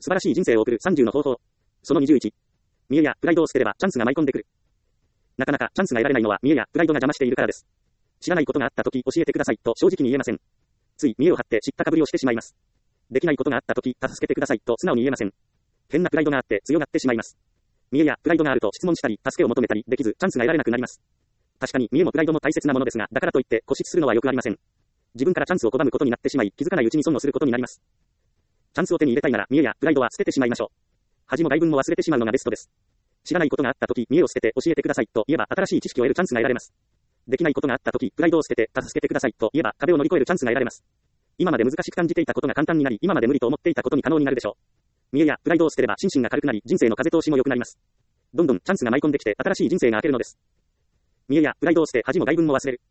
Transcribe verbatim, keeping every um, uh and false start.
素晴らしい人生を送るさんじゅうの方法。そのにじゅういち。見栄やプライドを捨てればチャンスが舞い込んでくる。なかなかチャンスが得られないのは見栄やプライドが邪魔しているからです。知らないことがあったとき教えてくださいと正直に言えません。つい見栄を張って知ったかぶりをしてしまいます。できないことがあったとき助けてくださいと素直に言えません。変なプライドがあって強がってしまいます。見栄やプライドがあると質問したり助けを求めたりできずチャンスが得られなくなります。確かに見栄もプライドも大切なものですが、だからといって固執するのはよくありません。自分からチャンスを拒むことになってしまい、気づかないうちに損をすることになります。チャンスを手に入れたいなら見栄やプライドは捨ててしまいましょう。恥も外文も忘れてしまうのがベストです。知らないことがあったとき見栄を捨てて教えてくださいと言えば新しい知識を得るチャンスが得られます。できないことがあったときプライドを捨てて助けてくださいと言えば壁を乗り越えるチャンスが得られます。今まで難しく感じていたことが簡単になり、今まで無理と思っていたことに可能になるでしょう。見栄やプライドを捨てれば心身が軽くなり、人生の風通しも良くなります。どんどんチャンスが舞い込んできて新しい人生が明けるのです。見栄やプライドを捨て恥も外文も忘れる。